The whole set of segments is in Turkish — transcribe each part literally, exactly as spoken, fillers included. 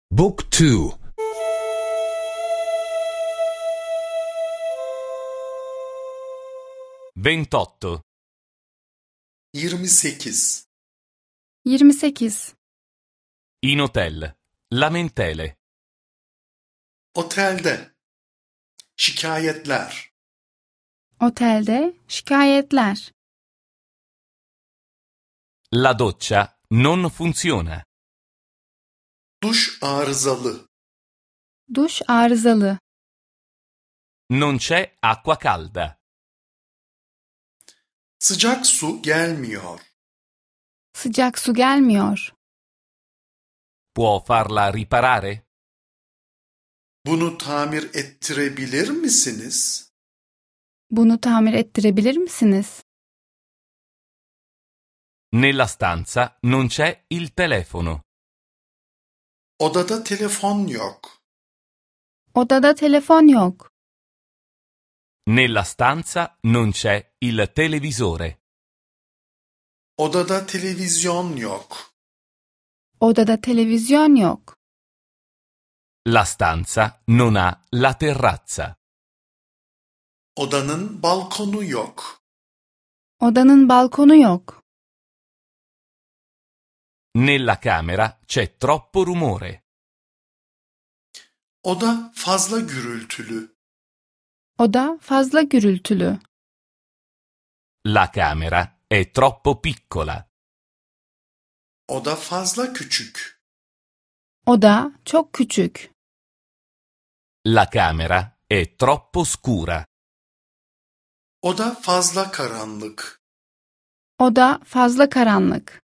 Book two. ventotto. yirmi sekiz. yirmi sekiz. In hotel. Lamentele. Otelde. Şikayetler. Otelde şikayetler. La doccia non funziona. Duş arızalı. Duş arızalı. Non c'è acqua calda. Sıcak su gelmiyor. Sıcak su gelmiyor. Può farla riparare? Bunu tamir ettirebilir misiniz? Bunu tamir ettirebilir misiniz? Nella stanza non c'è il telefono. Odada telefon yok. Odada telefon yok. Nella stanza non c'è il televisore. Odada televizyon yok. Odada televizyon yok. La stanza non ha la terrazza. Odanın balkonu yok. Odanın balkonu yok. Nella camera c'è troppo rumore. Oda fazla gürültülü. Oda fazla gürültülü. La camera è troppo piccola. Oda fazla küçük. Oda çok küçük. La camera è troppo scura. Oda fazla karanlık. Oda fazla karanlık.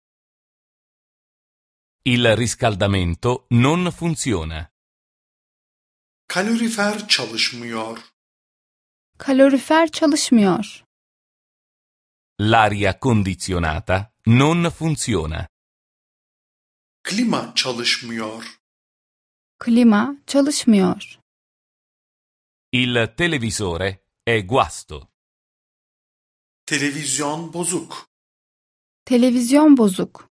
Il riscaldamento non funziona. Kalorifer çalışmıyor. Kalorifer çalışmıyor. L'aria condizionata non funziona. Klima çalışmıyor. Klima çalışmıyor. Il televisore è guasto. Televizyon bozuk. Televizyon bozuk.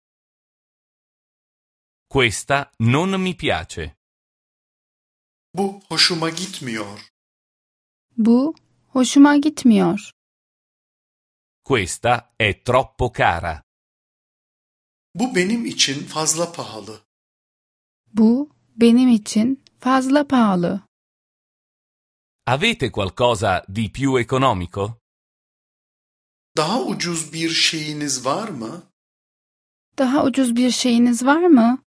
Questa non mi piace. Bu hoşuma gitmiyor. Bu hoşuma gitmiyor. Questa è troppo cara. Bu benim için fazla pahalı. Bu benim için fazla pahalı. Avete qualcosa di più economico? Daha ucuz bir şeyiniz var mı? Daha ucuz bir şeyiniz var mı?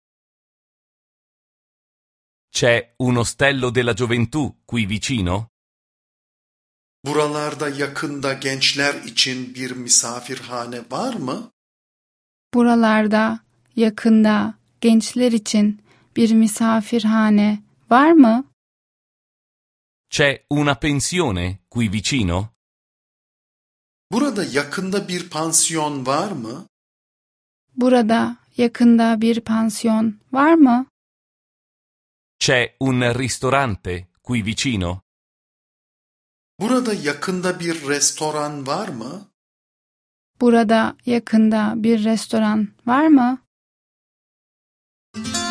C'è un ostello della gioventù qui vicino? Buralarda yakında gençler için bir misafirhane var mı? Buralarda, yakında gençler için bir misafirhane var mı? C'è una pensione qui vicino? Burada yakında bir pansiyon var mı? Burada, yakında bir pansiyon var mı? C'è un ristorante qui vicino? Burada yakında bir restoran var mı? Burada, yakında bir restoran var mı?